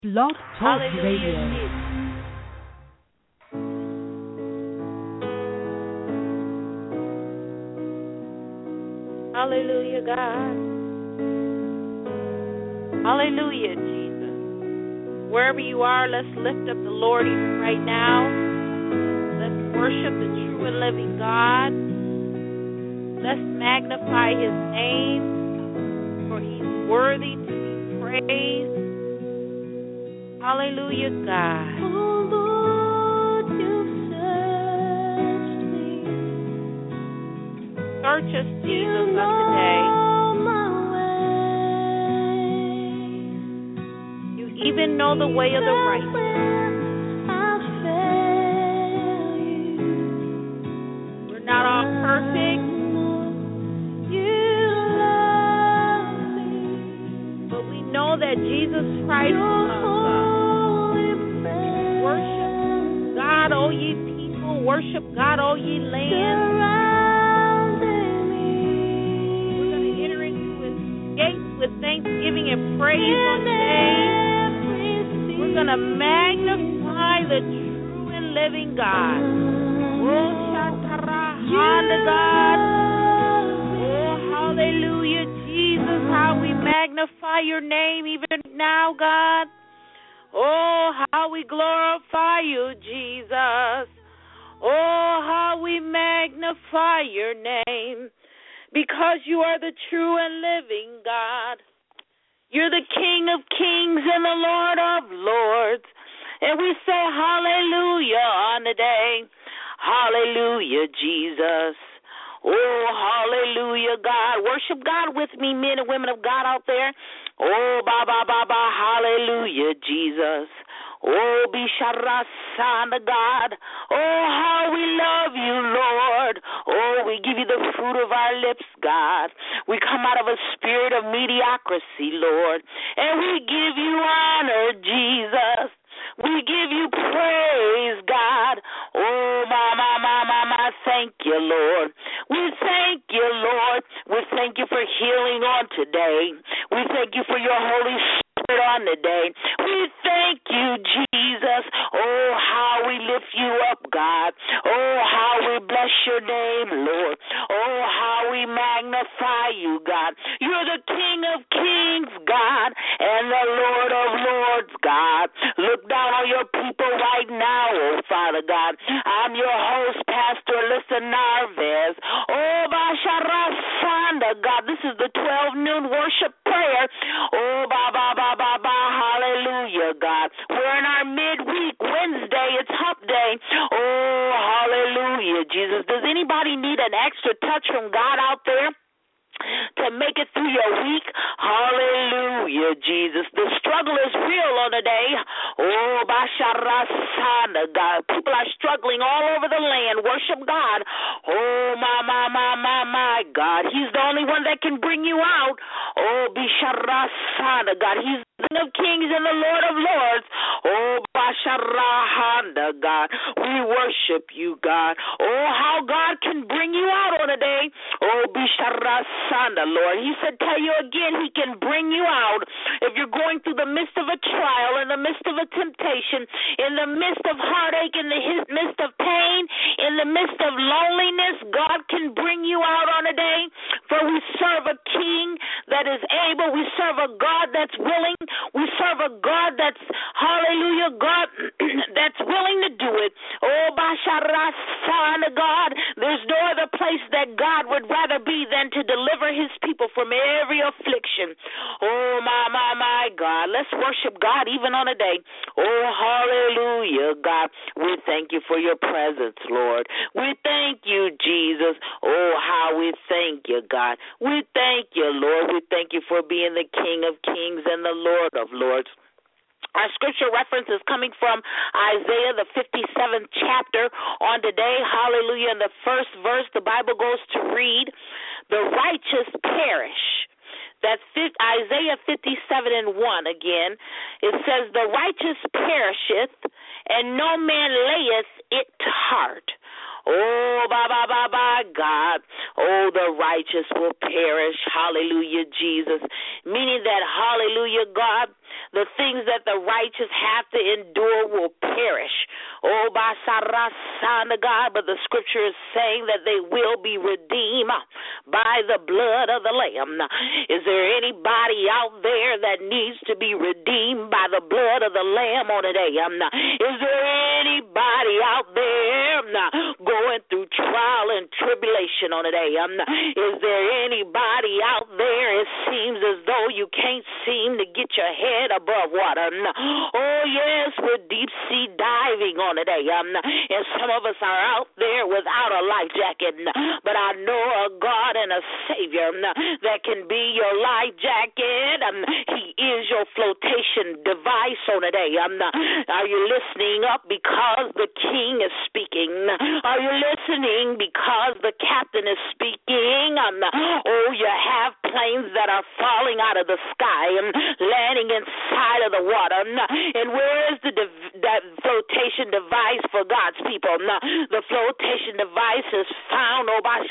Blog Talk Hallelujah, Radio. Jesus. Hallelujah, God. Hallelujah, Jesus. Wherever you are, let's lift up the Lord even right now. Let's worship the true and living God. Let's magnify his name, for he's worthy to be praised. Hallelujah, God. Oh Lord, you've searched me. Search us, Jesus, You on today. know my way. You even know the way of the righteous. Even when I fail you, We're not all perfect, you love me. but we know that Jesus Christ Your loves us. holy Worship presence God, O ye people. Worship God, O ye land. surrounding me. We're going to enter into his gates with thanksgiving and praise on In today. every We're going to magnify the true and living God. Oh, Shatarahanda, God. Oh, hallelujah, Jesus, how we magnify your name even now, God. Oh, how we glorify you, Jesus. Oh, how we magnify your name, because you are the true and living God. You're the King of kings and the Lord of lords. And we say hallelujah on the day. Hallelujah, Jesus. Oh, hallelujah, God. Worship God with me, men and women of God out there. Oh, ba, ba, ba, ba, hallelujah, Jesus. Oh, Bisharasana, God. Oh, how we love you, Lord. Oh, we give you the fruit of our lips, God. We come out of a spirit of mediocrity, Lord, and we give you honor, Jesus. We give you praise, God. Oh, my, thank you, Lord. We thank you, Lord. We thank you for healing on today. We thank you for your Holy Spirit on today. We thank you, Jesus. Oh, how we lift you up, God. Oh, how we bless your name, Lord. Oh, how we magnify you, God. You're the King of kings, God, and the Lord of lords, God. Look down on your people right now, oh, Father God. I'm your host, Pastor Alyssa Narvez. Oh, Basharasanda, God. This is the 12 noon worship prayer. Oh, hallelujah, God. We're in our midweek Wednesday. It's hump day. Oh, hallelujah, Jesus. Does anybody need an extra touch from God out there to make it through your week? Hallelujah, Jesus. The struggle is real on the day. Oh, Basharasana, God. People are struggling all over the land. Worship God. Oh, my, God. He's the only one that can bring you out. Oh, Bisharasana, God. He's the King of kings and the Lord of lords. Oh, Basharahanda, God. We worship you, God. Oh, how God can bring you out on a day. Oh, Bisharasana, Lord. He said, tell you again, he can bring you out. If you're going through the midst of a trial, in the midst of a temptation, in the midst of heartache, in the midst of pain, in the midst of loneliness, God can bring you out on a day. For we serve a King that is able. We serve a God that's willing. We serve a God that's, hallelujah, God that's willing to do it. Oh, Basharasana, God. There's no other place that God would rather be than to deliver his people from every affliction. Oh, my, God. Let's worship God even on a day. Oh, hallelujah, God. We thank you for your presence, Lord. We thank you, Jesus. Oh, how we thank you, God. We thank you, Lord. We thank you for being the King of kings and the Lord of lords. Our scripture reference is coming from Isaiah, the 57th chapter on today. Hallelujah. In the first verse, the Bible goes to read, the righteous perish. That's Isaiah 57:1 again. It says, the righteous perisheth, and no man layeth it to heart. Oh, God. Oh, the righteous will perish. Hallelujah, Jesus. Meaning that, hallelujah, God, the things that the righteous have to endure will perish. Oh, basarasana, God, but the scripture is saying that they will be redeemed by the blood of the Lamb. Is there anybody out there that needs to be redeemed by the blood of the Lamb on today? Is there anybody out there going through trial and tribulation on today? Is there anybody out there, it seems as though you can't seem to get your head above water? Oh, yes, we're deep sea diving on today. And some of us are out there without a life jacket. But I know a God and a Savior that can be your life jacket. He is your flotation device on today. Are you listening up because the King is speaking? Are you listening because the captain is speaking? Oh, you have planes that are falling out of the sky, landing inside of the water. And where is that flotation device for God's people? The flotation device is found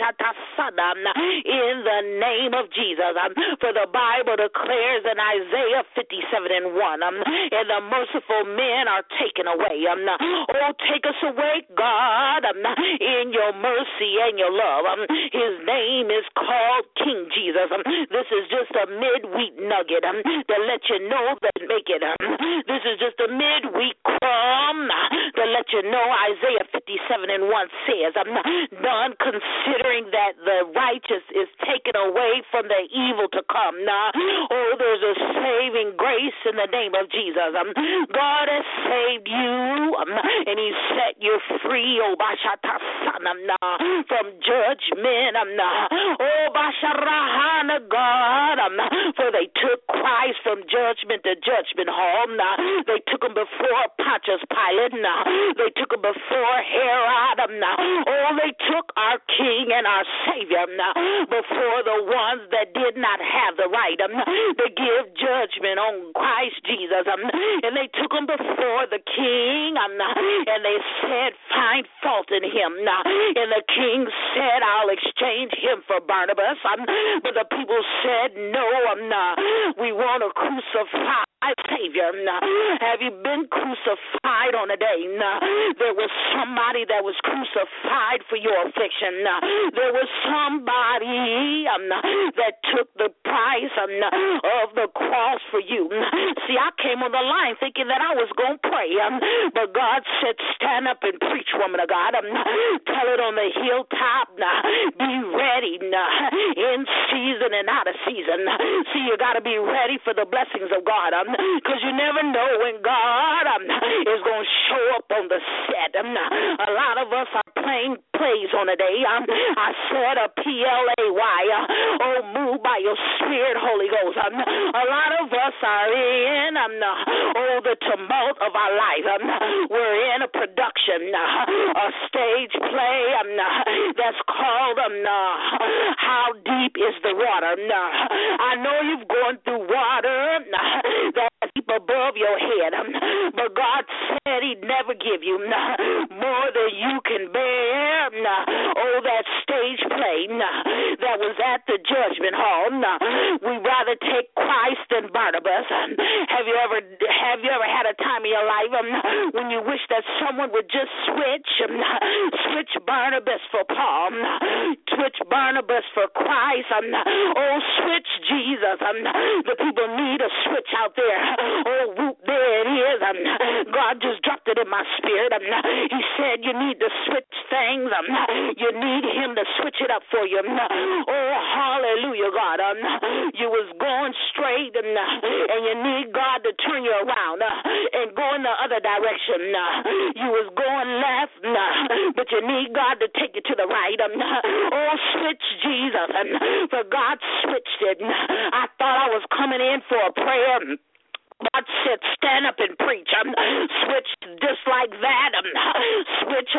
in the name of Jesus. For the Bible declares in Isaiah 57:1, and the merciful men are taken away. Oh, take us away, God, in your mercy and your love. His name is called King Jesus. This is just a midweek nugget to let you know that make it. This is just a midweek crumb to let you know Isaiah 57:1 says, none considering that the righteous is taken away from the evil to come. Oh, there's a saving grace in the name of Jesus. God has saved you, and he set you free, oh, from judgment. Oh, God, for they took Christ from judgment to judgment hall. They took him before Pontius Pilate. They took him before Herod. Oh, they took our King and our Savior before the ones that did not have the right to give judgment on Christ Jesus. And they took him before the King, and they said, find fault in him. And the King said, I'll exchange him for Barnabas. But the people said, no, we want to crucify Savior. Have you been crucified on a day? There was somebody that was crucified for your affliction. There was somebody that took the price of the cross for you. See, I came on the line thinking that I was going to pray, but God said, stand up and preach, woman of God. Tell it on the hilltop. Be ready in season and out of season. See, you got to be ready for the blessings of God, because you never know when God is going to show up on the set. A lot of us are playing plays on a day. I said a PLAY. Oh, move by your Spirit, Holy Ghost. A lot of us are in the tumult of our life. We're in a production, a stage play that's called How Deep is the Water? I know you've gone through water that's deep above your head, but God said he'd never give you more than you can bear. Oh, that stage play that was at the judgment hall. We'd rather take Christ than Barnabas. Have you ever had a time in your life when you wish that someone would just switch Barnabas for Paul, switch Barnabas for Christ, switch Jesus. The people need a switch out there. Oh, whoop, there it is. God just dropped it in my spirit. He said you need to switch things. You need him to switch it up for you. Oh, hallelujah, God. You was going straight, and you need God to turn you around and go in the other direction. You was going left, but you need God to take you to the right. Oh, switch Jesus. For God switched it. I thought I was coming in for a prayer. God said, stand up and preach. Switch just like that. Switch,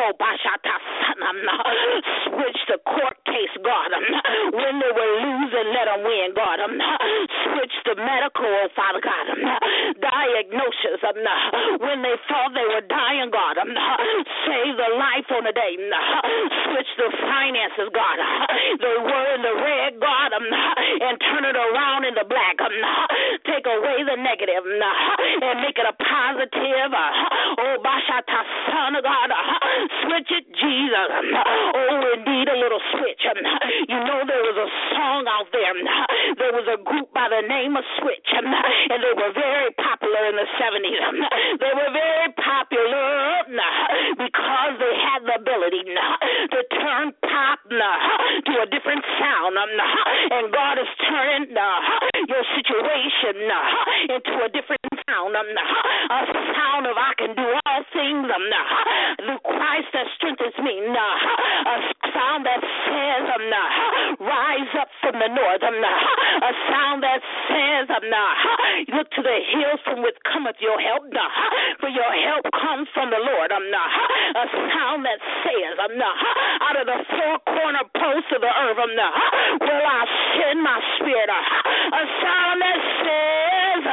switch the court case, God. When they were losing, let them win, God. Switch the medical, Father God. Diagnosis. When they thought they were dying, God. Save the life on the day. switch the finances, God. They were in the red, God, and turn it around in the black. Take away the negative and make it a positive. Oh, Bashata, Son of God, switch it, Jesus. Oh, we need a little switch. You know there was a song out there. There was a group by the name of Switch, and they were very popular in the 70s. They were very popular because they had the ability to turn pop to a different sound. And God is turning your situation into a different sound. A sound of I can do all things through Christ that strengthens me. A sound that says rise up from the north. A sound that says look to the hills from which cometh your help. For your help comes from the Lord. A sound that says out of the four corner posts of the earth will I send my spirit. A sound that says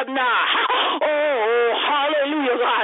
oh hallelujah God.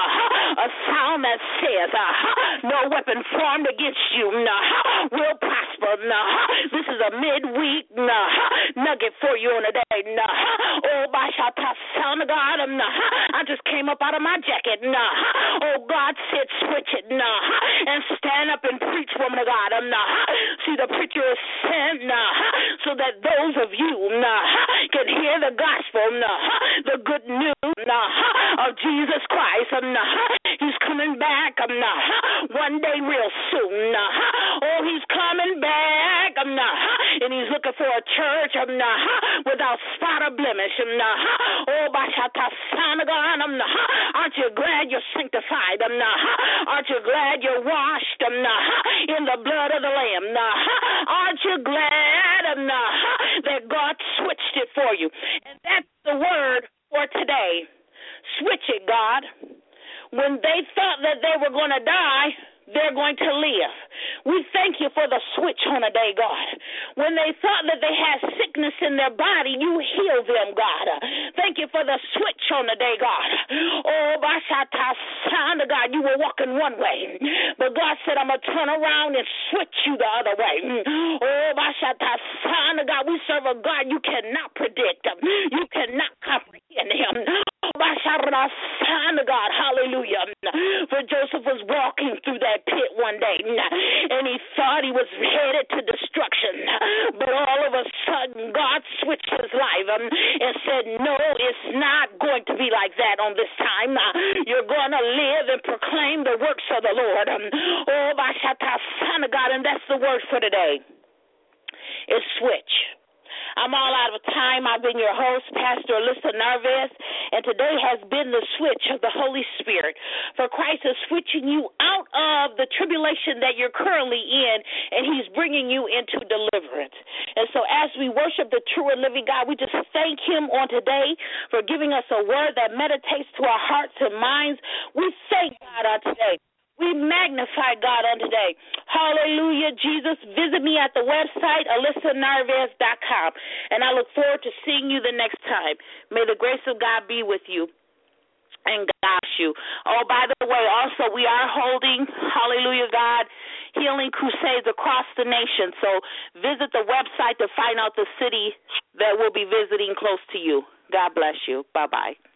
A sound that says no weapon formed against you will prosper. This is a midweek nugget for you on the day. Oh, Bashata, Son of God, I just came up out of my jacket. Oh, God said switch it and stand up and preach, woman of God. See, the preacher is sent so that those of you can hear the gospel, the good news of Jesus Christ. He's coming back one day real soon. Oh, he's coming back, and he's looking for a church without spot or blemish. Oh, Bashata, Son of God, aren't you glad you're sanctified? Aren't you glad you're washed in the blood of the Lamb? Aren't you glad that God switched it for you? And that's the word for today. Switch it, God. When they thought that they were going to die, they're going to live. We thank you for the switch on a day, God. When they thought that they had sickness in their body, you healed them, God. Thank you for the switch on the day, God. Oh, Bashata, Son of God, you were walking one way, but God said, I'm going to turn around and switch you the other way. Oh, Bashata, Son of God, we serve a God you cannot predict. You cannot comprehend him. Bashata, Son of God, hallelujah. For Joseph was walking through that pit one day, and he thought he was headed to destruction, but all of a sudden God switched his life and said, no, it's not going to be like that on this time. You're going to live and proclaim the works of the Lord. Oh, Bashata, Son of God, and that's the word for today. It's switch. I'm all out of time. I've been your host, Pastor Alyssa Narvaez, and today has been the switch of the Holy Spirit. For Christ is switching you out of the tribulation that you're currently in, and he's bringing you into deliverance. And so as we worship the true and living God, we just thank him on today for giving us a word that meditates to our hearts and minds. We thank God on today. We magnify God on today. Hallelujah, Jesus. Visit me at the website, AlyssaNarvaez.com, and I look forward to seeing you the next time. May the grace of God be with you and guide you. Oh, by the way, also we are holding, hallelujah, God, healing crusades across the nation. So visit the website to find out the city that we'll be visiting close to you. God bless you. Bye-bye.